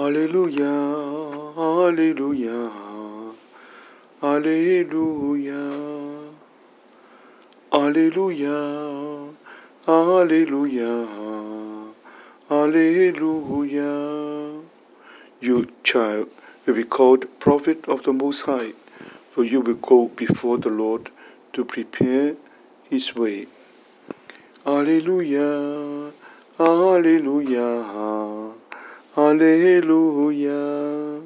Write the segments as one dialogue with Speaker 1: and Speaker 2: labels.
Speaker 1: Hallelujah, hallelujah, hallelujah, hallelujah, hallelujah, hallelujah. You, child, will be called prophet of the Most High, for you will go before the Lord to prepare his way. Hallelujah, hallelujah, hallelujah.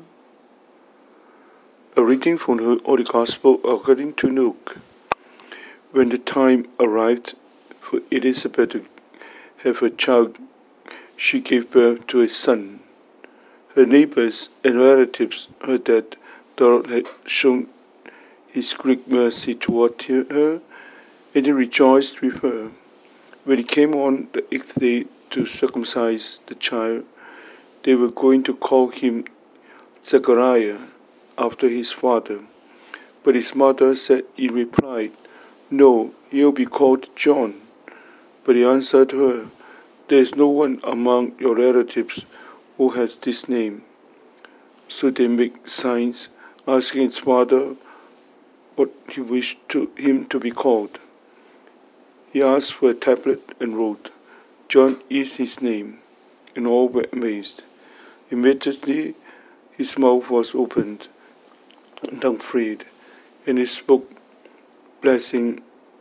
Speaker 1: A reading from the Holy Gospel according to Luke. When the time arrived for Elizabeth to have a child, she gave birth to a son. Her neighbors and relatives heard that the Lord had shown his great mercy toward her, and they rejoiced with her. When it came on the 8th day to circumcise the child, they were going to call him Zechariah, after his father. But his mother said in reply, "No, he'll be called John." But he answered her, "There is no one among your relatives who has this name." So they made signs, asking his father what he wished him to be called. He asked for a tablet and wrote, "John is his name," and all were amazed. Immediately his mouth was opened and tongue freed, and he spoke, blessing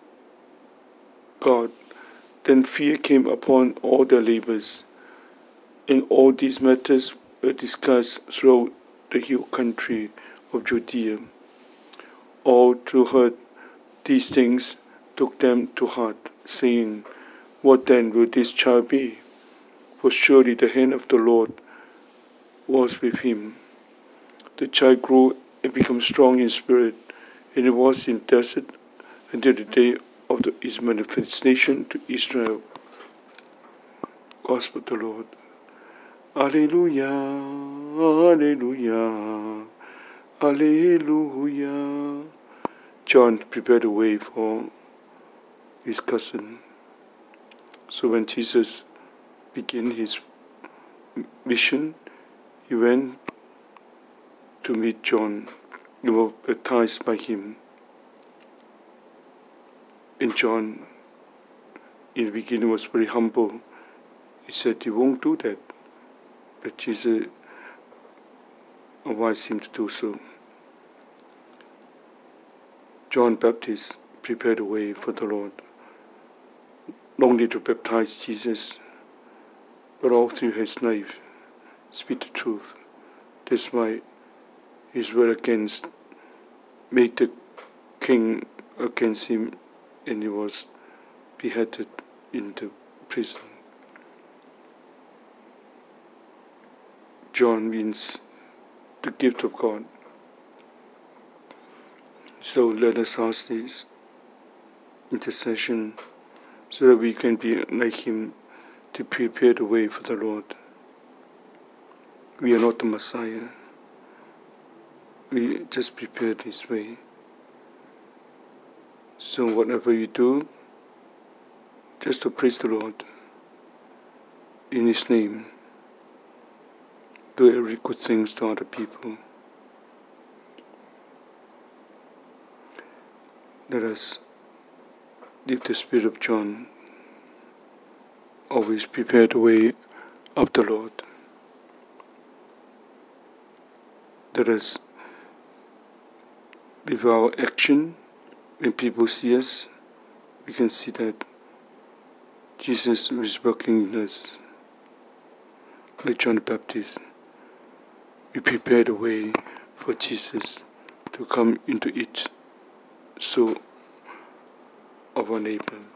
Speaker 1: God. Then fear came upon all their labors, and all these matters were discussed throughout the hill country of Judea. All who heard these things took them to heart, saying, "What then will this child be? For surely the hand of the Lord was with him." The child grew and became strong in spirit, and he was in desert until the day of his manifestation to Israel. Gospel of the Lord. Alleluia, alleluia, alleluia. John prepared the way for his cousin. So when Jesus began his mission, he went to meet John. He was baptized by him. And John, in the beginning, was very humble. He said he won't do that. But Jesus advised him to do so. John Baptist prepared the way for the Lord, not only to baptize Jesus, but all through his life, speak the truth. That's why his word against made the king against him, and he was beheaded in the prison. John means the gift of God. So let us ask this intercession so that we can be like him to prepare the way for the Lord. We are not the Messiah. We just prepared his way. So whatever we do, just to praise the Lord in his name. Do every good things to other people. Let us live the spirit of John. Always prepare the way of the Lord. Let us, with our action, when people see us, we can see that Jesus is working in us. Like John the Baptist, we prepare the way for Jesus to come into each soul of our neighbor.